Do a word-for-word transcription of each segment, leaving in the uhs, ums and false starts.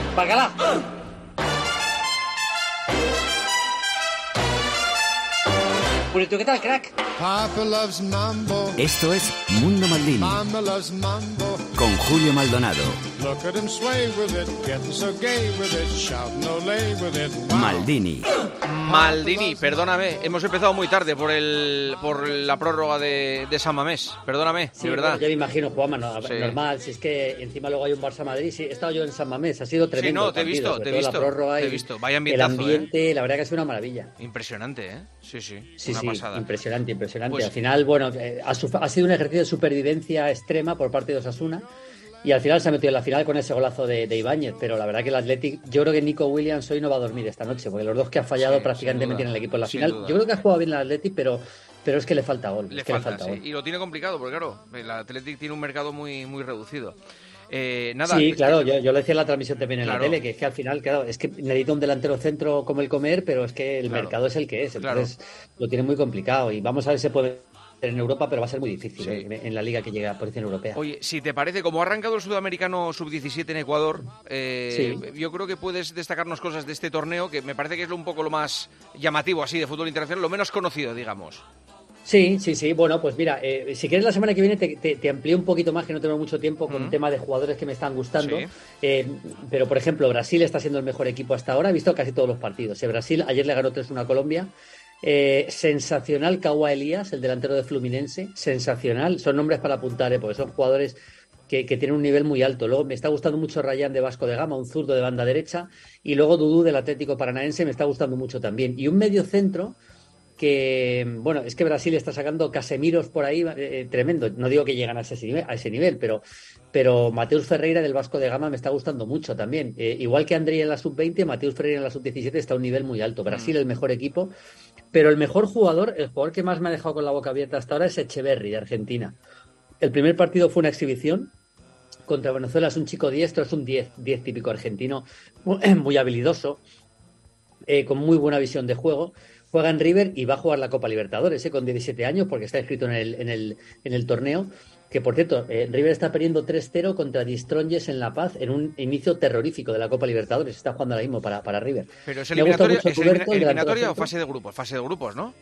Bacalá. Purito, ¿qué tal, crack? Papa loves mambo. Esto es Mundo Maldini. Mama loves mambo. Con Julio Maldonado. Look at him sway with it, getting so gay with it, shouting olé with it. Wow. Maldini. Maldini, perdóname, hemos empezado muy tarde por el por la prórroga de, de San Mamés, perdóname, Sí, de verdad. bueno, ya me imagino, Juanma, no, Sí. normal, si es que encima luego hay un Barça-Madrid, sí, he estado yo en San Mamés, ha sido tremendo. Sí, no, el te he partido, visto, sobre te he todo visto, la prórroga te he y visto. Vaya el ambientazo, ambiente, la verdad que ha sido una maravilla. Impresionante, ¿eh? Sí, sí, Sí, una sí, pasada. impresionante, impresionante. Pues- Al final, bueno, eh, ha, suf- ha sido un ejercicio de supervivencia extrema por parte de Osasuna y al final se ha metido en la final con ese golazo de, de Ibáñez, pero la verdad que el Athletic, yo creo que Nico Williams hoy no va a dormir esta noche, porque los dos que ha fallado Sí, prácticamente sin duda, meten el equipo en la sin final. duda. Yo creo que ha jugado bien el Athletic, pero, pero es que le falta gol. Le es que falta, le falta sí, gol. y lo tiene complicado, porque claro, el Athletic tiene un mercado muy muy reducido. Eh, nada, Sí, claro, yo, yo lo decía en la transmisión también en Claro. la tele, que es que al final, claro, es que necesita un delantero centro como el Comer, pero es que el Claro. mercado es el que es, Claro. entonces lo tiene muy complicado y vamos a ver si se puede en Europa, pero va a ser muy difícil Sí. eh, en la liga que llegue a posición europea. Oye, si te parece, como ha arrancado el sudamericano sub diecisiete en Ecuador, eh, Sí. yo creo que puedes destacarnos cosas de este torneo, que me parece que es lo un poco lo más llamativo así de fútbol internacional, lo menos conocido, digamos. Sí, sí, sí. Bueno, pues mira, eh, si quieres la semana que viene te, te, te amplío un poquito más, que no tengo mucho tiempo, con Ujú. tema de jugadores que me están gustando. Sí. Eh, pero, por ejemplo, Brasil está siendo el mejor equipo hasta ahora. He visto casi todos los partidos. Eh, Brasil ayer le ganó tres uno a Colombia. Eh, sensacional Kawhi Elías, el delantero de Fluminense. Sensacional. Son nombres para apuntar, eh, porque son jugadores que, que tienen un nivel muy alto. Luego me está gustando mucho Rayán de Vasco de Gama, un zurdo de banda derecha. Y luego Dudú del Atlético Paranaense me está gustando mucho también. Y un medio centro que, bueno, es que Brasil está sacando Casemiros por ahí, eh, tremendo. No digo que llegan a ese nivel, a ese nivel pero, pero Mateus Ferreira del Vasco de Gama me está gustando mucho también. Eh, igual que Andrei en la sub veinte, Mateus Ferreira en la sub diecisiete está a un nivel muy alto. Brasil el mejor equipo, pero el mejor jugador, el jugador que más me ha dejado con la boca abierta hasta ahora es Echeverri de Argentina. El primer partido fue una exhibición contra Venezuela, es un chico diestro, es un diez, diez típico argentino, muy, muy habilidoso, eh, con muy buena visión de juego. Juega en River y va a jugar la Copa Libertadores, eh, con diecisiete años, porque está inscrito en el, en el, en el torneo. Que, por cierto, eh, River está perdiendo tres cero contra Distronges en La Paz en un inicio terrorífico de la Copa Libertadores. Está jugando ahora mismo para, para River. Pero es Me ha gustado eliminatoria, mucho ¿es elimina- Cuberto, el eliminatoria delantero o fase de grupos? Fase de grupos, ¿no?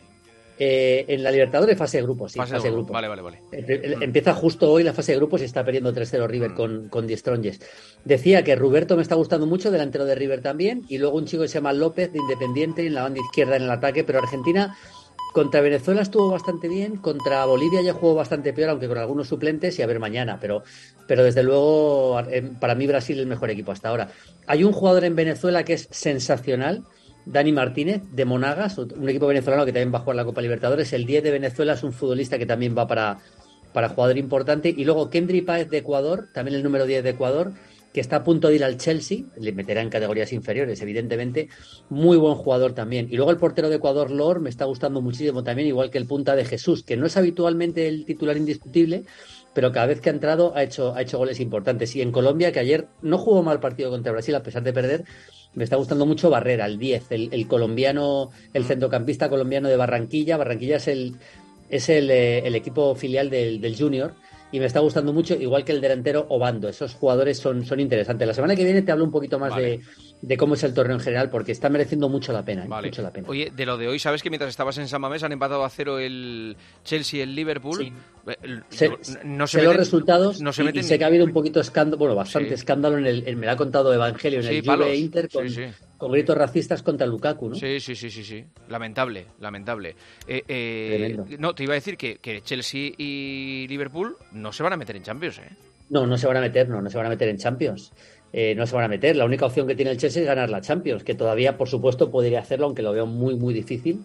Eh, en la Libertadores fase de grupos, sí, Fase fase, de de grupos. grupos. Vale, vale, vale. Eh, eh, Mm. Empieza justo hoy la fase de grupos y está perdiendo tres cero River Mm. con, con Distronges. Decía que Roberto me está gustando mucho, delantero de River también, y luego un chico que se llama López, de Independiente, en la banda izquierda en el ataque, pero Argentina contra Venezuela estuvo bastante bien, contra Bolivia ya jugó bastante peor, aunque con algunos suplentes, y a ver mañana, pero, pero desde luego eh, para mí Brasil es el mejor equipo hasta ahora. Hay un jugador en Venezuela que es sensacional, Dani Martínez, de Monagas, un equipo venezolano que también va a jugar la Copa Libertadores. El diez de Venezuela es un futbolista que también va para, para jugador importante. Y luego Kendry Páez de Ecuador, también el número diez de Ecuador, que está a punto de ir al Chelsea, le meterá en categorías inferiores, evidentemente. Muy buen jugador también. Y luego el portero de Ecuador, Lor, me está gustando muchísimo también, igual que el punta de Jesús, que no es habitualmente el titular indiscutible, pero cada vez que ha entrado ha hecho, ha hecho goles importantes. Y en Colombia, que ayer no jugó mal partido contra Brasil, a pesar de perder, me está gustando mucho Barrera, el diez, el, el colombiano, el centrocampista colombiano de Barranquilla. Barranquilla es el, es el, eh, el equipo filial del, del Junior, y me está gustando mucho, igual que el delantero Obando. Esos jugadores son, son interesantes. La semana que viene te hablo un poquito más Vale. de, de cómo es el torneo en general, porque está mereciendo mucho la pena, ¿eh? Vale. Mucho la pena. Oye, de lo de hoy, ¿sabes que mientras estabas en San Mamés han empatado a cero el Chelsea y el Liverpool? Sí. Eh, el- Sé, no, no se sé los meten- resultados no se y- meten y, sé ni- que ha habido un poquito escándalo, bueno, bastante Sí. escándalo en el, en- me lo ha contado Evangelio, en Sí, el palos. Juve Inter con, Sí, sí. con gritos racistas contra Lukaku, ¿no? Sí, sí, sí, sí, sí. Lamentable, lamentable. Eh, eh, Tremendo. no, te iba a decir que, que Chelsea y Liverpool no se van a meter en Champions, ¿eh? No, no se van a meter, no, no se van a meter en Champions. Eh, no se van a meter. La única opción que tiene el Chelsea es ganar la Champions, que todavía, por supuesto, podría hacerlo, aunque lo veo muy, muy difícil.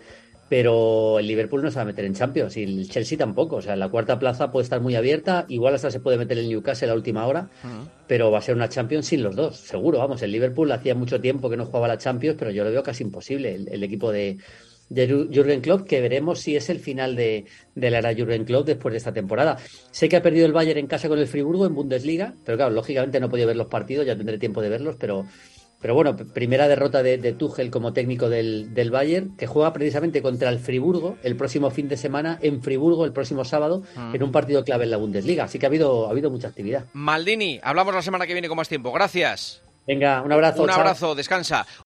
Pero el Liverpool no se va a meter en Champions y el Chelsea tampoco. O sea, la cuarta plaza puede estar muy abierta. Igual hasta se puede meter el Newcastle a última hora, Ujú. pero va a ser una Champions sin los dos, seguro. Vamos, el Liverpool hacía mucho tiempo que no jugaba la Champions, pero yo lo veo casi imposible. El, el equipo de, de Jürgen Klopp, que veremos si es el final de, de la era Jürgen Klopp después de esta temporada. Sé que ha perdido el Bayern en casa con el Friburgo en Bundesliga, pero claro, lógicamente no he podido ver los partidos, ya tendré tiempo de verlos, pero... Pero bueno, primera derrota de, de Tuchel como técnico del, del Bayern, que juega precisamente contra el Friburgo el próximo fin de semana, en Friburgo el próximo sábado, Mm. en un partido clave en la Bundesliga. Así que ha habido, ha habido mucha actividad. Maldini, hablamos la semana que viene con más tiempo. Gracias. Venga, un abrazo. Un chao. abrazo, descansa.